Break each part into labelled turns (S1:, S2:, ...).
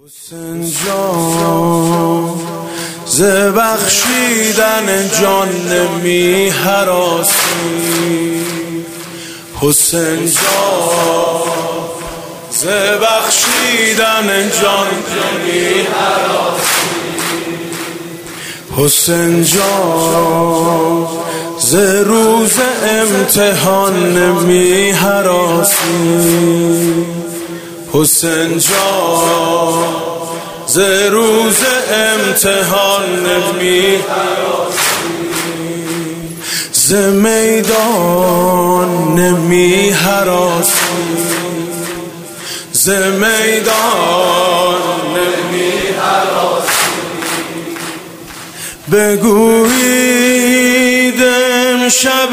S1: حسین جان ز بخشیدن جان نمی هراسی. حسین جان ز بخشیدن جان نمی هراسی. حسین جان ز روز امتحان نمی هراسی. حسین جان ز روز امتحان نمی هراسی. ز میدان نمی هراسی. ز میدان نمی هراسی. بگویید امشب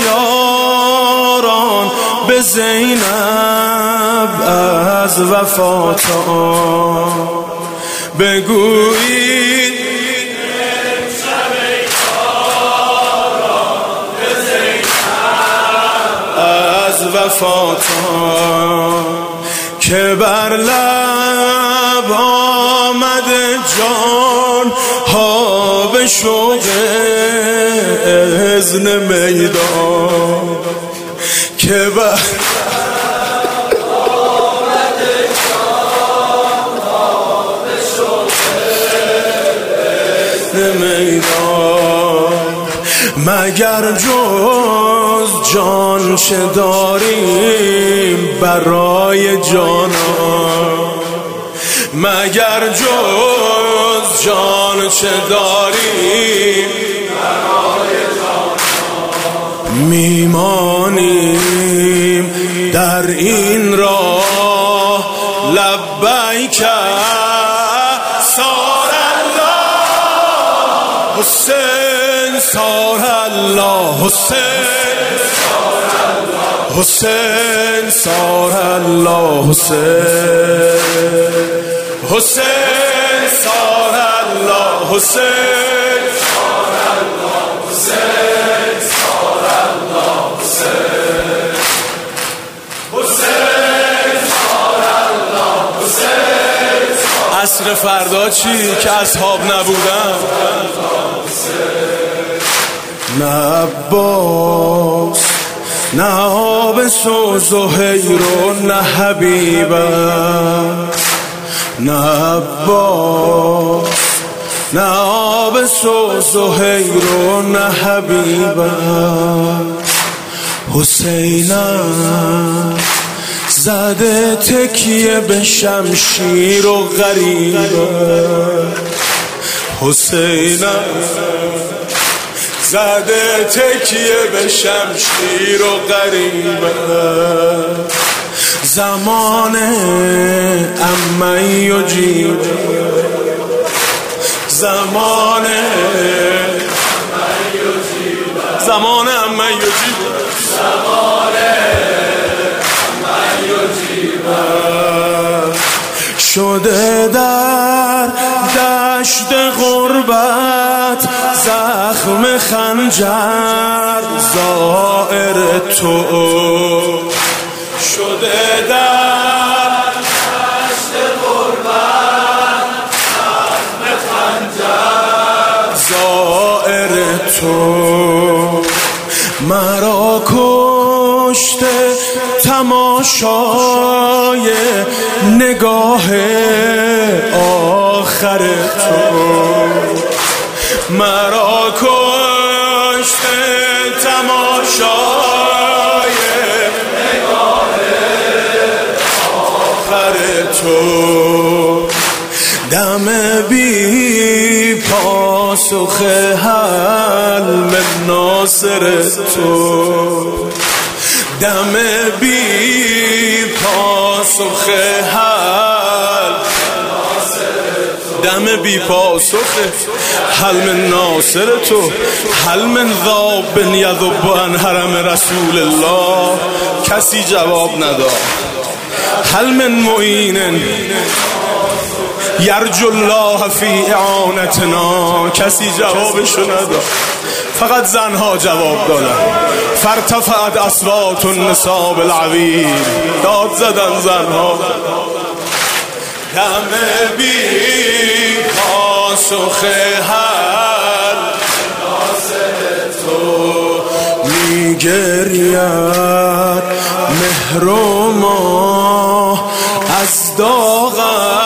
S1: یاران به زینب از وفات آن. بگویید امشب یاران به زینب از وفات آن که بر لب آمده جان ها به شوق اذن میدان. که بر میدان مگر جز جان چه داریم برای جانان. مگر جز جان چه داریم برای جانان. میمانیم در این راه لبیک حسین سار الله. حسین سار الله. حسین سار الله. حسین سار الله. حسین سار الله. حسین سار الله. حسین سار الله. حسین. عصر فردا چی که اصحاب نبودن؟ نه عباس نه عابس و زهیر و نه حبیب. نه عباس نه عابس و زهیر و نه حبیب. حسینم زده تکیه به شمشیر و غریبه. حسینم زده تکیه به شمشیر و غریبه. زمان اما یجیب. زمان زمان اما یجیب. زمان اما یجیب. شده در دشت غربت زخم خنجر زائر تو. شده در دشت غربت زخم خنجر زائر تو. مرا کشته تماشای نگاه آخر تو. مرا کشته تماشای نگاه آخر تو. دم بی پاسخ حلم ناصر تو. دم بی پاسخ دم بی پاسخ حلم ناصر تو. حلم ذاب یذب عن حرم رسول الله کسی جواب نداد. حلم معین یرجو الله فی اعانتنا کسی جوابشو نداد. فقط زنها جواب دادن. فارتفعت اصوات النساء بالعویل، داد زدن زنها. دم بی پاسخ هر ناز تو میگرید مهر و ماه از داغ